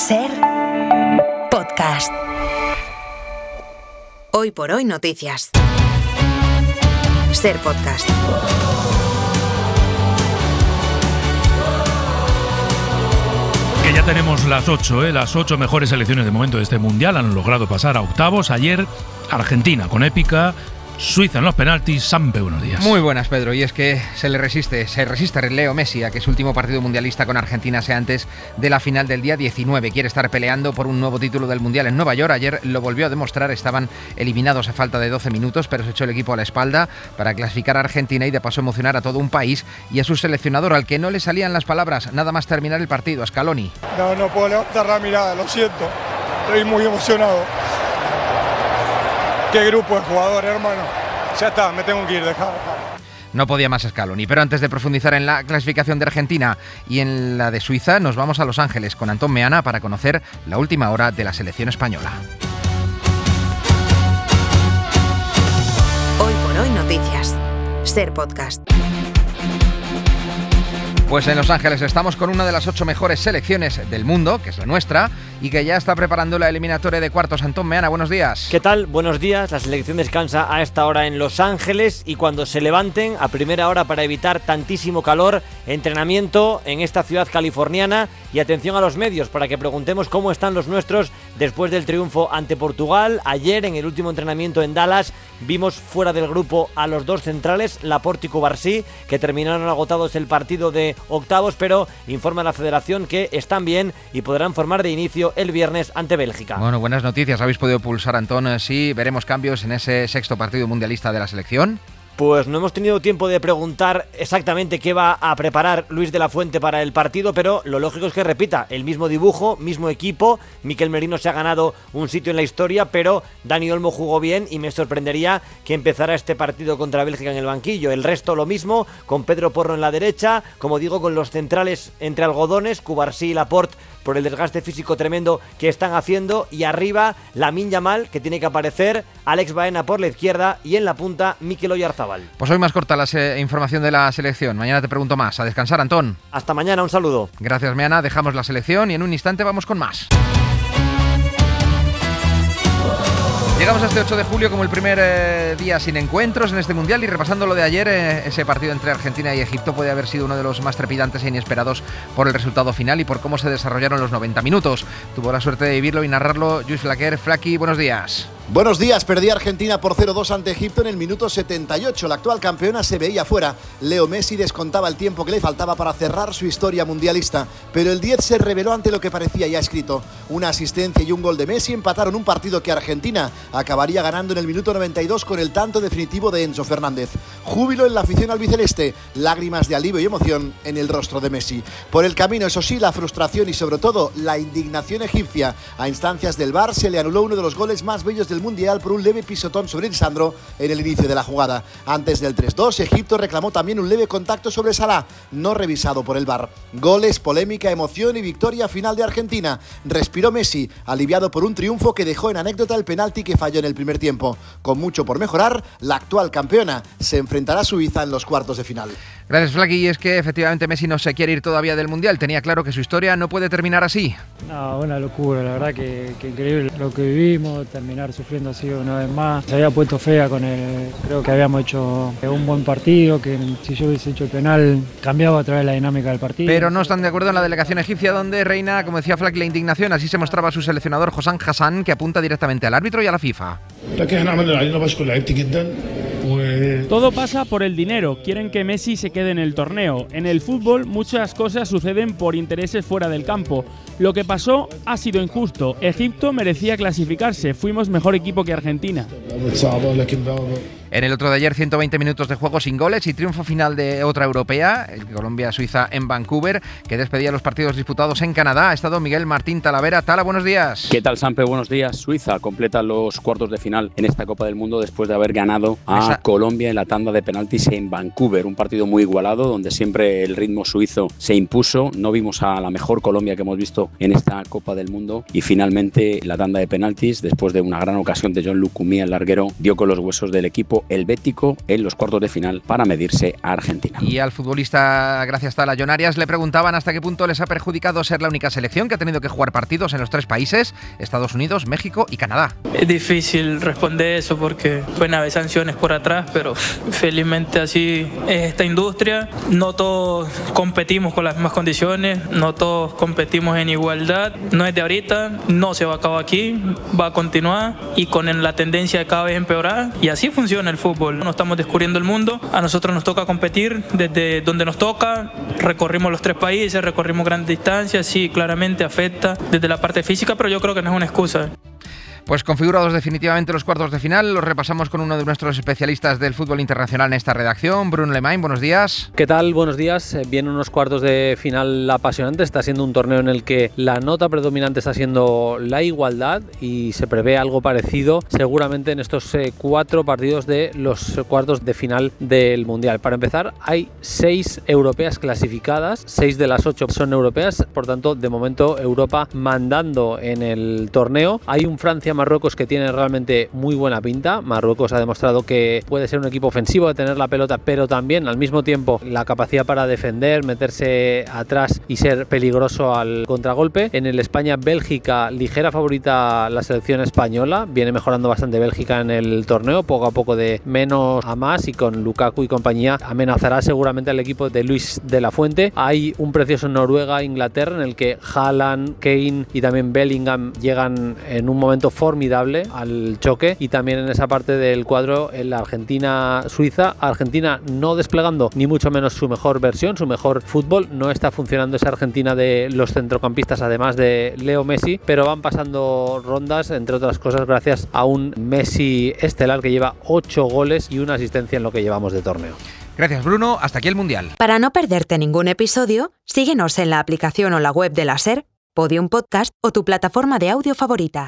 Ser podcast. Hoy por hoy noticias. Ser podcast. Que ya tenemos las 8, las 8 mejores selecciones de momento de este Mundial. Han logrado pasar a octavos. Ayer Argentina con épica, Suiza en los penaltis. Sampe, buenos días. Muy buenas, Pedro. Y es que se resiste Leo Messi a que su último partido mundialista con Argentina sea antes de la final del día 19. Quiere estar peleando por un nuevo título del Mundial en Nueva York. Ayer lo volvió a demostrar. Estaban eliminados a falta de 12 minutos, pero se echó el equipo a la espalda para clasificar a Argentina y de paso emocionar a todo un país y a su seleccionador, al que no le salían las palabras nada más terminar el partido, a Scaloni. No puedo levantar la mirada, lo siento. Estoy muy emocionado. Qué grupo de jugadores, hermano. Ya está, me tengo que ir, dejar. No podía más Scaloni, pero antes de profundizar en la clasificación de Argentina y en la de Suiza, nos vamos a Los Ángeles con Antón Meana para conocer la última hora de la selección española. Hoy por hoy noticias. Ser podcast. Pues en Los Ángeles estamos con una de las 8 mejores selecciones del mundo, que es la nuestra, y que ya está preparando la eliminatoria de cuartos. Antón Meana, buenos días. ¿Qué tal? Buenos días. La selección descansa a esta hora en Los Ángeles y cuando se levanten a primera hora para evitar tantísimo calor, entrenamiento en esta ciudad californiana y atención a los medios para que preguntemos cómo están los nuestros después del triunfo ante Portugal. Ayer en el último entrenamiento en Dallas vimos fuera del grupo a los dos centrales, Laporte y Cubarsí, que terminaron agotados el partido de octavos, pero informa la federación que están bien y podrán formar de inicio el viernes ante Bélgica. Bueno, buenas noticias. ¿Habéis podido pulsar, Antón? Sí, veremos cambios en ese sexto partido mundialista de la selección. Pues no hemos tenido tiempo de preguntar exactamente qué va a preparar Luis de la Fuente para el partido, pero lo lógico es que repita el mismo dibujo, mismo equipo. Mikel Merino se ha ganado un sitio en la historia, pero Dani Olmo jugó bien y me sorprendería que empezara este partido contra Bélgica en el banquillo. El resto lo mismo, con Pedro Porro en la derecha, como digo, con los centrales entre algodones, Cubarsí y Laporte, por el desgaste físico tremendo que están haciendo, y arriba Lamine Yamal, que tiene que aparecer, Alex Baena por la izquierda y en la punta Mikel Oyarzabal. Pues hoy más corta la información de la selección. Mañana te pregunto más. A descansar, Antón. Hasta mañana, un saludo. Gracias, Meana. Dejamos la selección y en un instante vamos con más. Llegamos a este 8 de julio como el primer día sin encuentros en este Mundial, y repasando lo de ayer, ese partido entre Argentina y Egipto puede haber sido uno de los más trepidantes e inesperados por el resultado final y por cómo se desarrollaron los 90 minutos. Tuvo la suerte de vivirlo y narrarlo Lluís Flaquer. Flaqui, buenos días. Buenos días. Perdía Argentina por 0-2 ante Egipto en el minuto 78. La actual campeona se veía fuera. Leo Messi descontaba el tiempo que le faltaba para cerrar su historia mundialista, pero el 10 se reveló ante lo que parecía ya escrito. Una asistencia y un gol de Messi empataron un partido que Argentina acabaría ganando en el minuto 92 con el tanto definitivo de Enzo Fernández. Júbilo en la afición albiceleste, lágrimas de alivio y emoción en el rostro de Messi. Por el camino, eso sí, la frustración y sobre todo la indignación egipcia. A instancias del VAR se le anuló uno de los goles más bellos del Mundial por un leve pisotón sobre Lisandro en el inicio de la jugada. Antes del 3-2, Egipto reclamó también un leve contacto sobre Salah, no revisado por el VAR. Goles, polémica, emoción y victoria final de Argentina. Respiró Messi, aliviado por un triunfo que dejó en anécdota el penalti que falló en el primer tiempo. Con mucho por mejorar, la actual campeona se enfrentará a Suiza en los cuartos de final. Gracias, Flaqui. Y es que efectivamente Messi no se quiere ir todavía del Mundial. Tenía claro que su historia no puede terminar así. No, una locura, la verdad que increíble lo que vivimos, terminar sufriendo así una vez más. Se había puesto fea con el... Creo que habíamos hecho un buen partido, que si yo hubiese hecho el penal cambiaba otra vez la dinámica del partido. Pero no están de acuerdo en la delegación egipcia, donde reina, como decía Flaqui, la indignación. Así se mostraba su seleccionador Hossam Hassan, que apunta directamente al árbitro y a la FIFA. Todo pasa por el dinero. Quieren que Messi se quede en el torneo. En el fútbol muchas cosas suceden por intereses fuera del campo. Lo que pasó ha sido injusto. Egipto merecía clasificarse. Fuimos mejor equipo que Argentina. En el otro de ayer, 120 minutos de juego sin goles y triunfo final de otra europea, el Colombia-Suiza en Vancouver, que despedía los partidos disputados en Canadá. Ha estado Miguel Martín Talavera. Tala, buenos días. ¿Qué tal, Sampe? Buenos días. Suiza completa los cuartos de final en esta Copa del Mundo después de haber ganado a Colombia en la tanda de penaltis en Vancouver. Un partido muy igualado, donde siempre el ritmo suizo se impuso. No vimos a la mejor Colombia que hemos visto en esta Copa del Mundo, y finalmente la tanda de penaltis, después de una gran ocasión de John Lucumí, el larguero, dio con los huesos del equipo equipo helvético en los cuartos de final para medirse a Argentina. Y al futbolista Gracias Tala, Jon Arias, le preguntaban hasta qué punto les ha perjudicado ser la única selección que ha tenido que jugar partidos en los 3 países, Estados Unidos, México y Canadá. Es difícil responder eso porque pueden haber sanciones por atrás, pero felizmente así es esta industria. No todos competimos con las mismas condiciones, no todos competimos en igualdad. No es de ahorita, no se va a acabar aquí, va a continuar y con la tendencia de cada vez empeorar. Y así funciona el fútbol. No estamos descubriendo el mundo, a nosotros nos toca competir desde donde nos toca. Recorrimos los 3 países, recorrimos grandes distancias, sí, claramente afecta desde la parte física, pero yo creo que no es una excusa. Pues configurados definitivamente los cuartos de final, los repasamos con uno de nuestros especialistas del fútbol internacional en esta redacción, Bruno Lemain. Buenos días. ¿Qué tal? Buenos días. Vienen unos cuartos de final apasionantes. Está siendo un torneo en el que la nota predominante está siendo la igualdad y se prevé algo parecido seguramente en estos 4 partidos de los cuartos de final del Mundial. Para empezar, hay 6 europeas clasificadas, 6 de las 8 son europeas, por tanto, de momento Europa mandando en el torneo. Hay un Francia-Marruecos que tiene realmente muy buena pinta. Marruecos ha demostrado que puede ser un equipo ofensivo, de tener la pelota, pero también al mismo tiempo la capacidad para defender, meterse atrás y ser peligroso al contragolpe. En el España-Bélgica, ligera favorita la selección española, viene mejorando bastante Bélgica en el torneo, poco a poco de menos a más, y con Lukaku y compañía amenazará seguramente al equipo de Luis de la Fuente. Hay un precioso Noruega-Inglaterra en el que Haaland, Kane y también Bellingham llegan en un momento formidable al choque, y también en esa parte del cuadro en la Argentina-Suiza. Argentina no desplegando ni mucho menos su mejor versión, su mejor fútbol. No está funcionando esa Argentina de los centrocampistas, además de Leo Messi, pero van pasando rondas, entre otras cosas gracias a un Messi estelar que lleva 8 goles y una asistencia en lo que llevamos de torneo. Gracias, Bruno. Hasta aquí el Mundial. Para no perderte ningún episodio, síguenos en la aplicación o la web de la SER, Podium Podcast o tu plataforma de audio favorita.